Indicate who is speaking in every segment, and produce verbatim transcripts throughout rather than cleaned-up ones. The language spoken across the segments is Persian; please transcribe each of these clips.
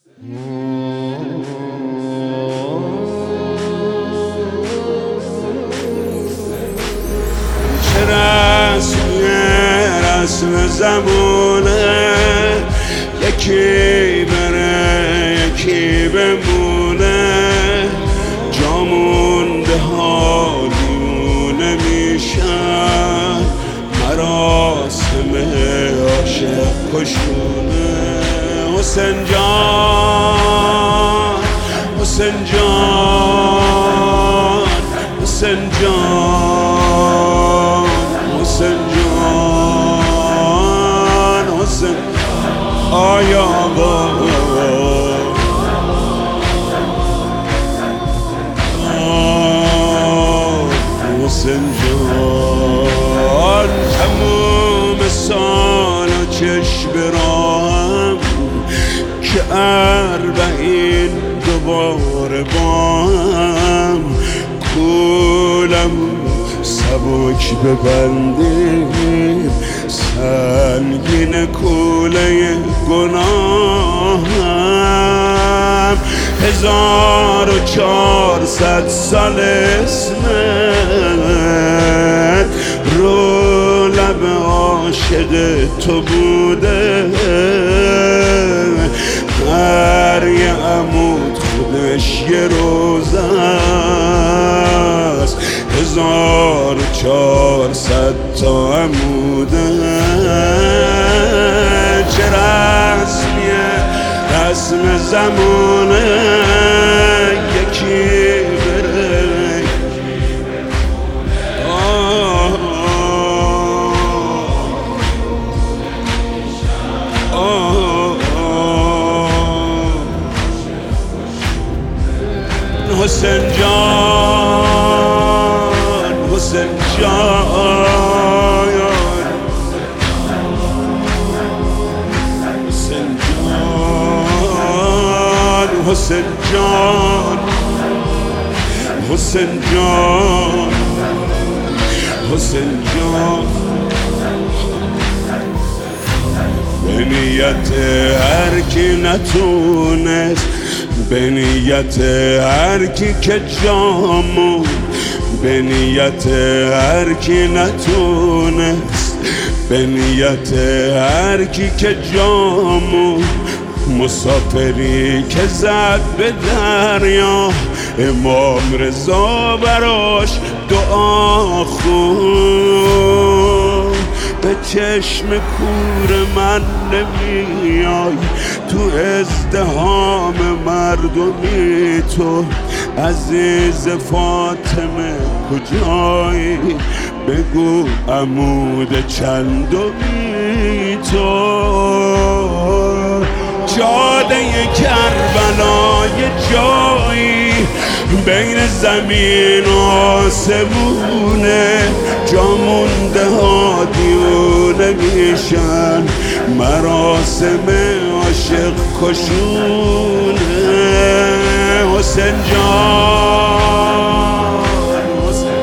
Speaker 1: چه رسمیه رسم زمونه، یکی بره یکی بمونه، جامونده ها دیونه میشن، مراسم عاشق کشونه. حسین جان حسین جان حسین جان حسین جان حسین آیا آقا حسین جان، تموم سال و چشم راهم که اربعین دوباره با هم، کولم سبک ببندیم سنگین کوله گناهم. هزار و چهارصد سال اسمت رو لب عاشق تو بوده، هر یه عمود خودش یه روز است، هزار و چهارصد تا عموده. چه رسمیه رسم زمانه، یکی بره آه آه آه. حسین جان حسین جان حسین جان حسین جان حسین جان حسین جان. به نیت هر کی نتونست، به نیت هر کی که جامون، به نیت هر کی نتونست، به نیت هر کی که جامون، مسافری که زد به دریا، امام رضا براش دعا خون. به چشم کور من نمیای، تو ازدحام مردمی تو عزیز فاطمه کجایی، بگو عمود چندمی تو. جاده کربلای جایی بین زمین و آسمونه، جامونده ها دیونه میشن، مراسم عاشق کشونه. حسین جان حسین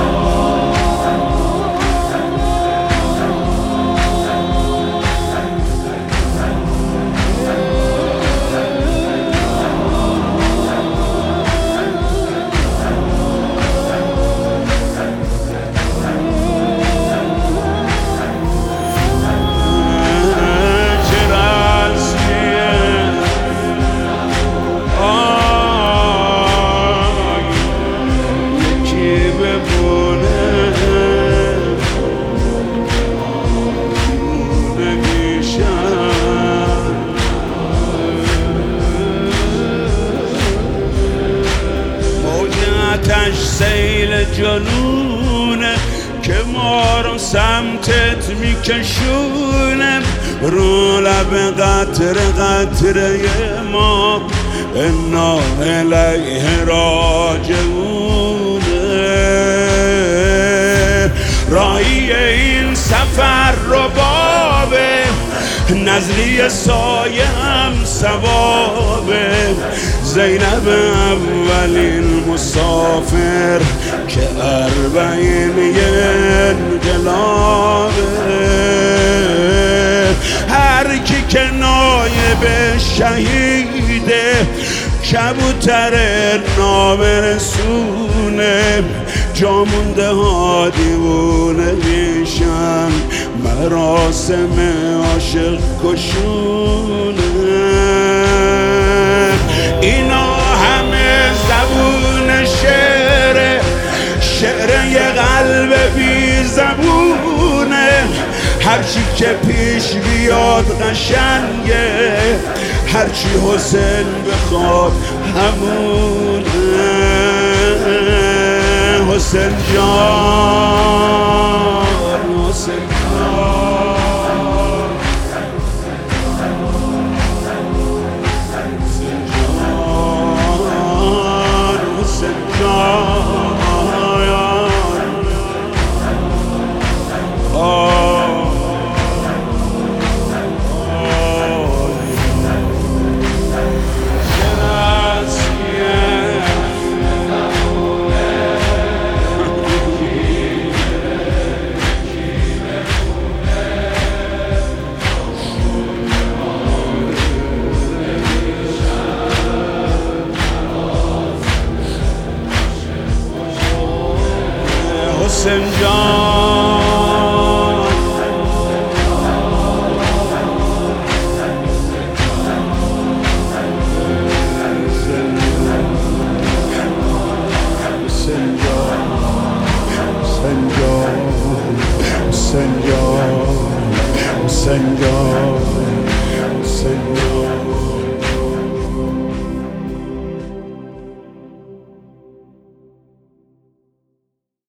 Speaker 1: سیل جنونه که ما رو سمتت میکشونه، رو لب قطر قطره ما انا الیه راجعونه. راهی این سفر رو بابه، نزلی سایه هم ثوابه، زینب اولین مسافر که اربعین یه انقلابه. هر کی که نایب به شهیده کبوتر نابرسونه جا مونده ها دیوونه میشن مراسم عاشق کشونه اینا همه زبون شعره شعر یه قلب بی زبونه هرچی که پیش بیاد قشنگه هرچی حسین بخواد همونه حسین جان حسین جان حسین جان حسین جان حسین جان حسین جان حسین جان حسین جان حسین جان